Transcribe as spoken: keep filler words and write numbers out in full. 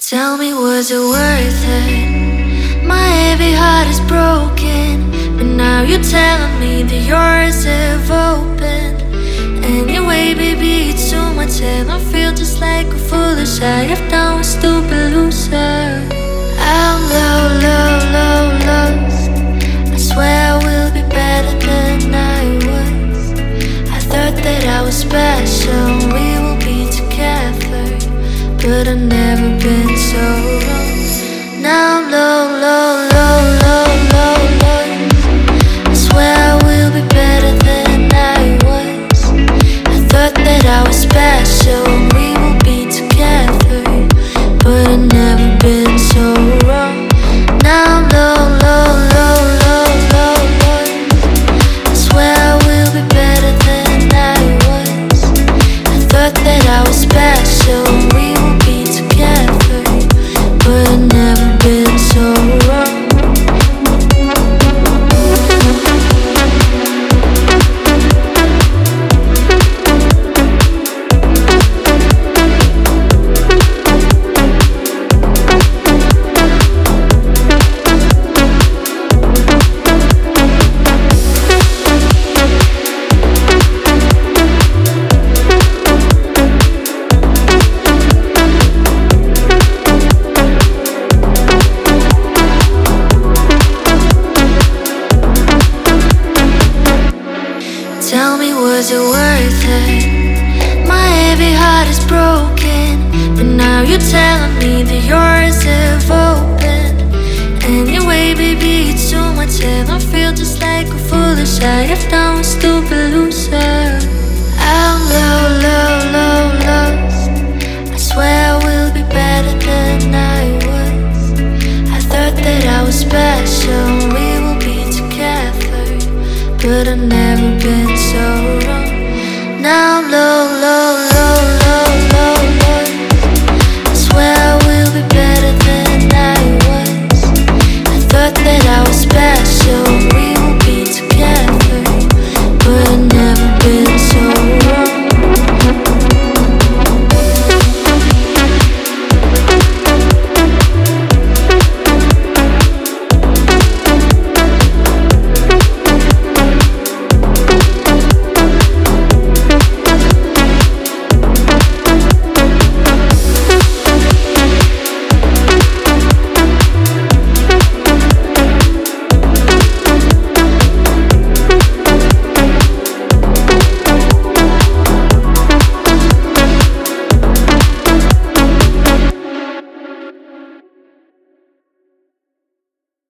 Tell me, was it worth it? My heavy heart is broken, but now you're telling me that yours have opened. Anyway, baby, it's too much and I feel just like a foolish. I have done a stupid loser. I'm low, low, low, lost. I swear I will be better than I was. I thought that I was special, we will be together, but I've never been so wrong. Now I'm low, low, low, low, low, low. I swear I will be better than I was. I thought that I was special, we will be together, but I've never been so wrong. Now I'm low, low, low, low, low, low. I swear I will be better than I was. I thought that I was special, we will be together, but I've never been so wrong. Tell me, was it worth it? My heavy heart is broken, but now you're telling me that yours have opened. Anyway, baby, it's too much and I feel just like a foolish. I have done a stupid loser. I'm low, low, low, lost. I swear I will be better than I was. I thought that I was special, we will be together, but I've never been so wrong. Now I'm low, low,